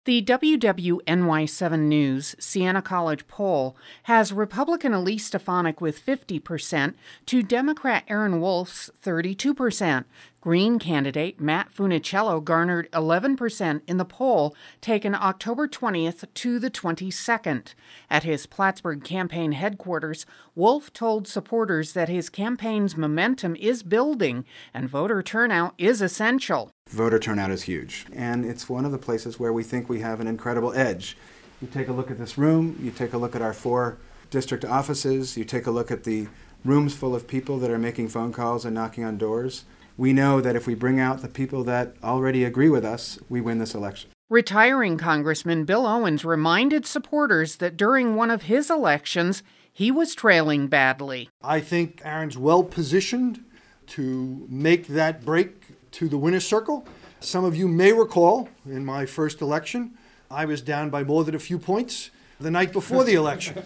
The WWNY7 News Siena College poll has Republican Elise Stefanik with 50% to Democrat Aaron Wolf's 32%. Green candidate Matt Funicello garnered 11% in the poll taken October 20th to the 22nd. At his Plattsburgh campaign headquarters, Wolf told supporters that his campaign's momentum is building and voter turnout is essential. Voter turnout is huge, and it's one of the places where we think we have an incredible edge. You take a look at this room, you take a look at our 4 district offices, you take a look at the rooms full of people that are making phone calls and knocking on doors. We know that if we bring out the people that already agree with us, we win this election. Retiring Congressman Bill Owens reminded supporters that during one of his elections, he was trailing badly. I think Aaron's well positioned to make that break to the winner's circle. Some of you may recall, in my first election, I was down by more than a few points the night before the election.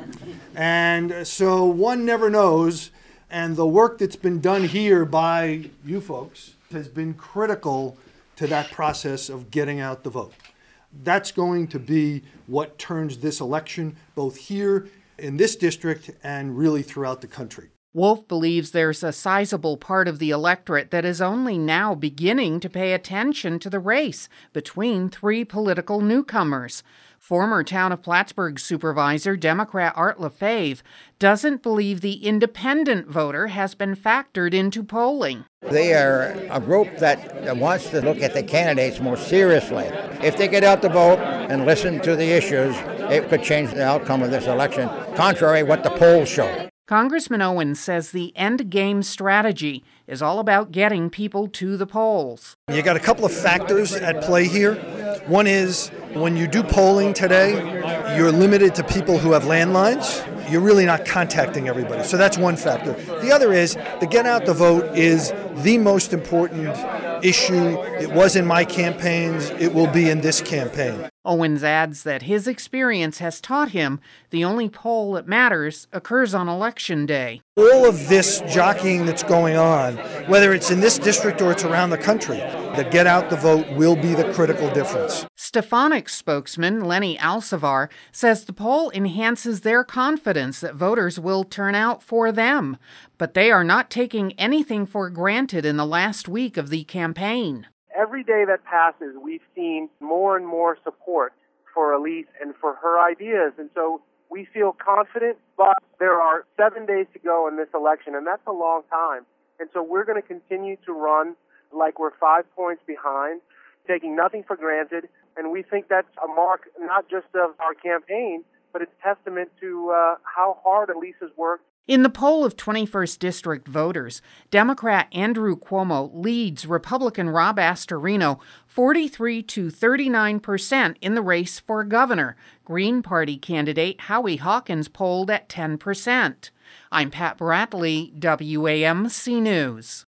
And so one never knows, and the work that's been done here by you folks has been critical to that process of getting out the vote. That's going to be what turns this election, both here in this district and really throughout the country. Wolf believes there's a sizable part of the electorate that is only now beginning to pay attention to the race between 3 political newcomers. Former Town of Plattsburgh supervisor Democrat Art Lefebvre doesn't believe the independent voter has been factored into polling. They are a group that wants to look at the candidates more seriously. If they get out to vote and listen to the issues, it could change the outcome of this election, contrary to what the polls show. Congressman Owens says the endgame strategy is all about getting people to the polls. You got a couple of factors at play here. One is when you do polling today, you're limited to people who have landlines. You're really not contacting everybody. So that's one factor. The other is the get out the vote is the most important issue. It was in my campaigns. It will be in this campaign. Owens adds that his experience has taught him the only poll that matters occurs on Election Day. All of this jockeying that's going on, whether it's in this district or it's around the country, the get out the vote will be the critical difference. Stefanik's spokesman, Lenny Alcivar, says the poll enhances their confidence that voters will turn out for them, but they are not taking anything for granted in the last week of the campaign. Every day that passes, we've seen more and more support for Elise and for her ideas. And so we feel confident, but there are 7 days to go in this election, and that's a long time. And so we're going to continue to run like we're 5 points behind, taking nothing for granted. And we think that's a mark not just of our campaign, but it's testament to how hard Elise has worked. In the poll of 21st District voters, Democrat Andrew Cuomo leads Republican Rob Astorino 43 to 39% in the race for governor. Green Party candidate Howie Hawkins polled at 10%. I'm Pat Bradley, WAMC News.